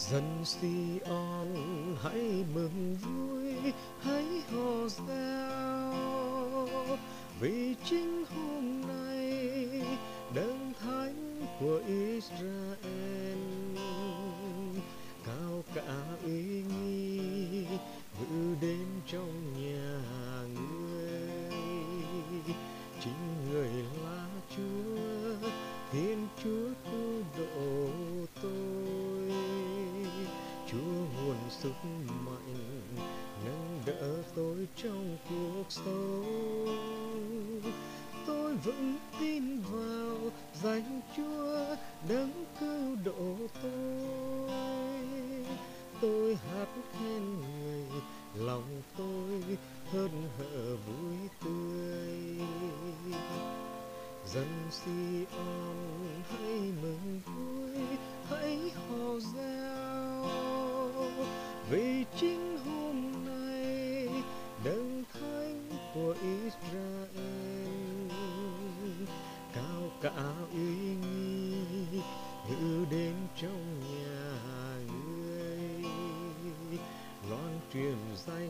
Dân Sion hãy mừng vui, hãy hò reo, vì chính hôm nay đấng thánh của Israel cao cả uy nghi ngự đến trong nhà ngươi. Chính người là Chúa, Thiên Chúa cứu độ tôi. Chúa nguồn sức mạnh nâng đỡ tôi trong cuộc sống. Tôi vững tin vào danh Chúa đấng cứu độ tôi. Tôi hát khen người, lòng tôi hớn hở vui tươi. Dân Sion hãy mừng vui, hãy hò reo, vì chính hôm nay đấng thánh của Israel cao cả uy nghi ngự đến trong nhà ngươi. Loan truyền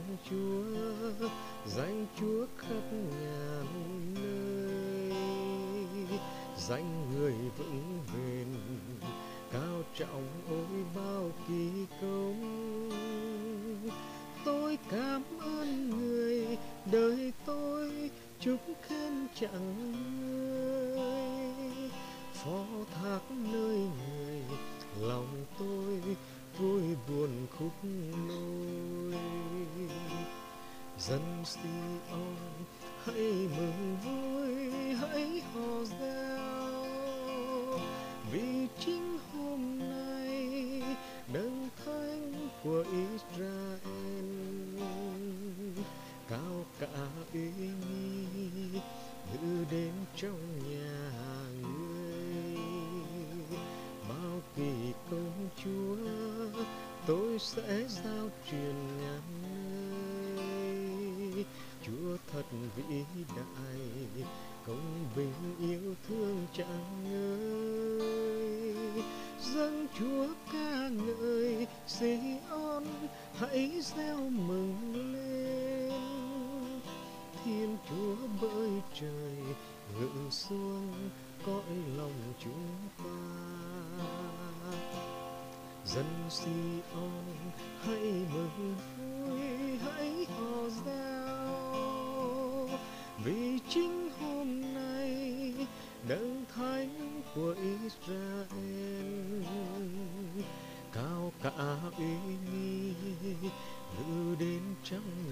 danh Chúa khắp ngàn nơi. Danh người vững bền cao trọng ôi bao kỳ công. Tôi cảm ơn người đời tôi chúc khen chẳng nguôi. Phó thác nơi người lòng tôi vui buồn khúc nôi. Dân Sion hãy mừng vui, hãy hò reo, vì chính hôm nay đấng thánh của Israel cao cả uy nghi ngự đến trong nhà ngươi. Bao kỳ công Chúa tôi sẽ giao truyền ngàn nơi. Chúa thật vĩ đại, công bình yêu thương chẳng ngơi. Dâng Chúa ca ngợi, Sion hãy reo mừng lên. Thiên Chúa bơi trời ngự xuống cõi lòng chúng ta. Dân Sion hãy mừng vui, hãy hò reo, vì chính hôm nay đấng thánh của Israel cao cả uy nghi ngự đến trong